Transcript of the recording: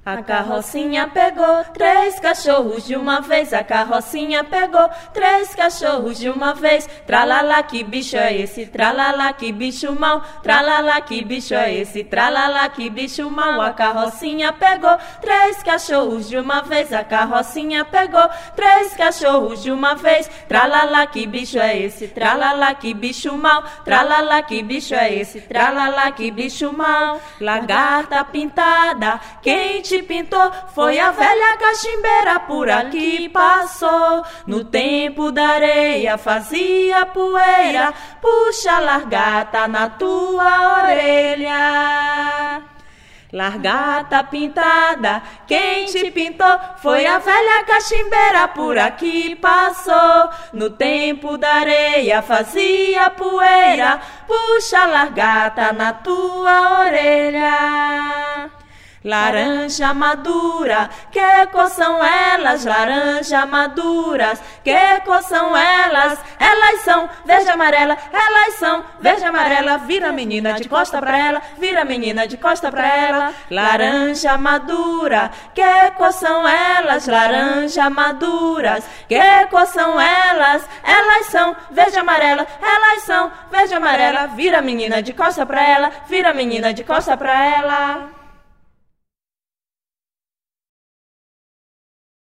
A carrocinha pegou 3 cachorros de uma vez. A carrocinha pegou 3 cachorros de uma vez. Tralala, que bicho é esse? Tralala, que bicho mau. Tralala, que bicho é esse? Tralala, que bicho mau. A carrocinha pegou 3 cachorros de uma vez. A carrocinha pegou 3 cachorros de uma vez. Tralala, que bicho é esse? Tralala, que bicho mau. Tralala, que bicho é esse? Tralala, que bicho mau. Lagarta pintada, quem te pintou? Foi a velha cachimbeira, por aqui passou. No tempo da areia fazia poeira. Puxa, largata, na tua orelha. Largata pintada, quem te pintou? Foi a velha cachimbeira, por aqui passou. No tempo da areia fazia poeira. Puxa, largata, na tua orelha. Laranja madura, que cor são elas? Laranja maduras, que cor são elas? Elas são verde e amarela, elas são verde e amarela. Vira a menina de costa pra ela, vira a menina de costa pra ela. Laranja madura, que cor são elas? Laranja maduras, que cor são elas? Elas são verde e amarela, elas são verde e amarela. Vira a menina de costa pra ela, vira a menina de costa pra ela.